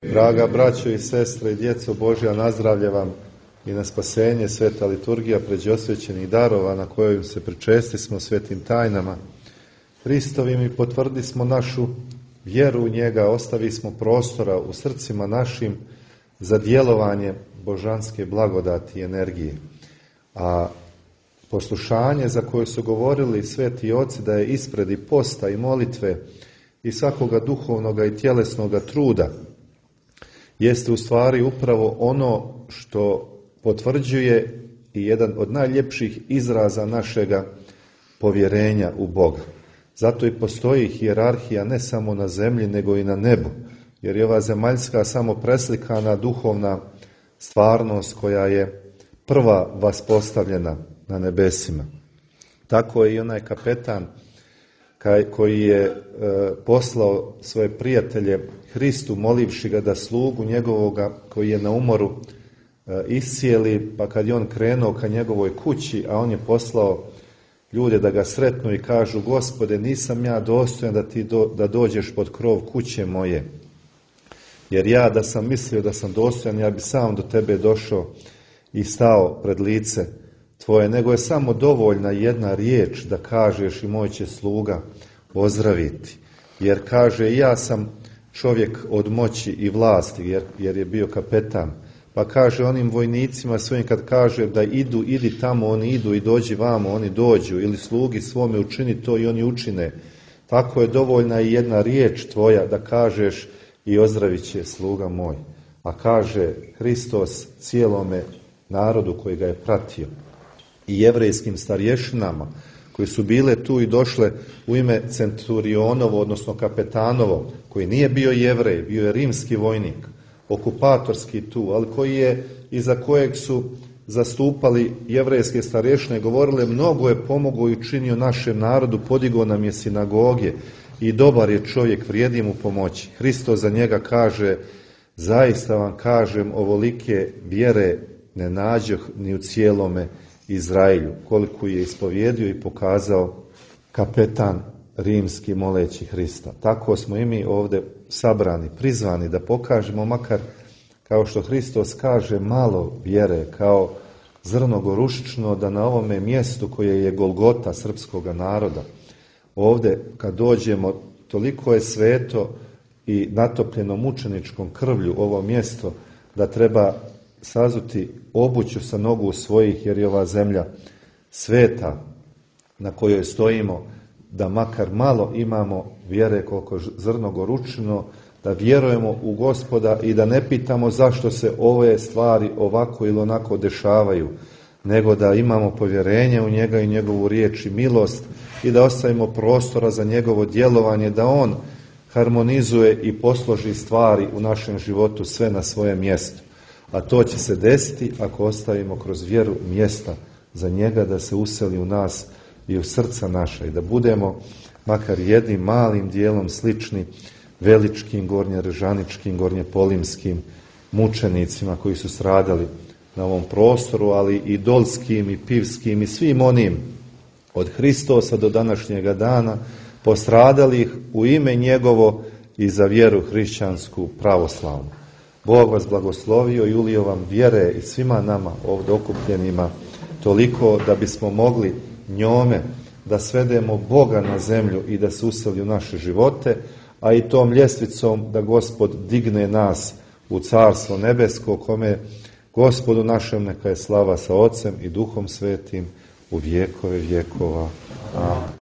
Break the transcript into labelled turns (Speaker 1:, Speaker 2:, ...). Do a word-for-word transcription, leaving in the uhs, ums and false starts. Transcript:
Speaker 1: Draga braćo i sestre i djeco Božja, nazdravlje vam i na spasenje sveta liturgija pređosvećenih darova na kojoj se pričesti smo svetim tajnama Hristovim i potvrdi smo našu vjeru u njega, ostavi smo prostora u srcima našim za djelovanje božanske blagodati i energije. A poslušanje za koje su govorili sveti oci da je ispred i posta i molitve i svakoga duhovnoga i tjelesnoga truda jeste u stvari upravo ono što potvrđuje i jedan od najljepših izraza našega povjerenja u Boga. Zato i postoji hijerarhija ne samo na zemlji nego i na nebu, jer je ova zemaljska samo preslikana duhovna stvarnost koja je prva vaspostavljena na nebesima. Tako je i onaj kapetan koji je poslao svoje prijatelje Hristu molivši ga da slugu njegovoga koji je na umoru iscijeli, pa kad je on krenuo ka njegovoj kući, a on je poslao ljude da ga sretnu i kažu: Gospode, nisam ja dostojan da ti do, da dođeš pod krov kuće moje, jer ja da sam mislio da sam dostojan, ja bi sam do tebe došao i stao pred lice tvoje, nego je samo dovoljna jedna riječ da kažeš i moj će sluga ozdraviti. Jer kaže, ja sam čovjek od moći i vlasti, jer, jer je bio kapetan. Pa kaže onim vojnicima svojim kad kaže da idu, idi tamo, oni idu, i dođi vamo, oni dođu, ili slugi svome učini to i oni učine. Tako je dovoljna i jedna riječ tvoja da kažeš i ozdravit će sluga moj. A kaže Hristos cijelome narodu koji ga je pratio i jevrejskim starješinama koji su bile tu i došle u ime centurionovo, odnosno kapetanovo, koji nije bio Jevrej, bio je rimski vojnik, okupatorski tu, ali koji je, iza kojeg su zastupali jevrejske starješine, govorile mnogo je pomogao i učinio našem narodu, podigao nam je sinagoge i dobar je čovjek, vrijedi mu pomoći. Hristos za njega kaže, zaista vam kažem, ovolike vjere ne nađoh ni u cijelome Izraelju, koliko je ispovjedio i pokazao kapetan rimski moleći Hrista. Tako smo i mi ovdje sabrani, prizvani da pokažemo makar, kao što Hristos kaže, malo vjere, kao zrno gorušično, da na ovome mjestu koje je Golgota srpskoga naroda, ovdje kad dođemo, toliko je sveto i natopljeno mučeničkom krvlju ovo mjesto, da treba sazuti obuću sa nogu svojih, jer je ova zemlja sveta na kojoj stojimo, da makar malo imamo vjere koliko zrno goručino, da vjerujemo u Gospoda i da ne pitamo zašto se ove stvari ovako ili onako dešavaju, nego da imamo povjerenje u njega i njegovu riječ i milost i da ostavimo prostora za njegovo djelovanje, da on harmonizuje i posloži stvari u našem životu sve na svoje mjesto. A to će se desiti ako ostavimo kroz vjeru mjesta za njega da se useli u nas i u srca naša i da budemo makar jednim malim dijelom slični veličkim, gornjerežaničkim, gornjepolimskim mučenicima koji su stradali na ovom prostoru, ali i dolskim i pivskim i svim onim od Hristosa do današnjega dana postradalih u ime njegovo i za vjeru hrišćansku pravoslavnu. Bog vas blagoslovio i ulio vam vjere i svima nama ovdje okupljenima toliko da bismo mogli njome da svedemo Boga na zemlju i da se useli u naše živote, a i tom ljestvicom da Gospod digne nas u carstvo nebesko, kome Gospodu našem neka je slava sa Otcem i Duhom Svetim u vjekove vjekova. Amen.